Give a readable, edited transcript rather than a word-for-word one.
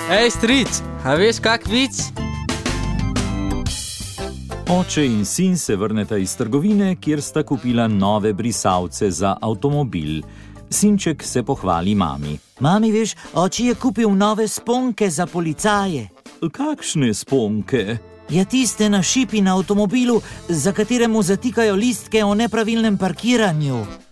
Ej, stric, a veš kak vic? Oče in sin se vrneta iz trgovine, kjer sta kupila nove brisalce za avtomobil. Sinček se pohvali mami. Mami, veš, oči je kupil nove sponke za policaje. Kakšne sponke? Ja, tiste na šipi na avtomobilu, za katere mu zatikajo listke o nepravilnem parkiranju.